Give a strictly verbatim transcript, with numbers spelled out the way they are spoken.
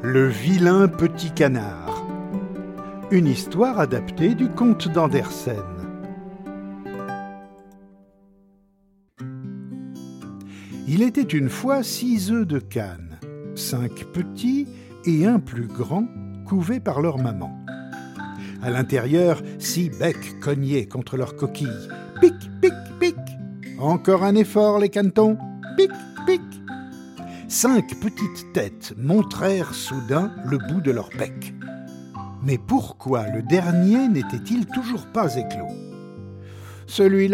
Le vilain petit canard. Une histoire adaptée du conte d'Andersen. Il était une fois six œufs de cane, cinq petits et un plus grand, couvés par leur maman. À l'intérieur, six becs cognaient contre leurs coquilles. Pic, pic, pic. Encore un effort, les canetons. Pic, pic. Cinq petites têtes montrèrent soudain le bout de leur bec. Mais pourquoi le dernier n'était-il toujours pas éclos ? Celui-là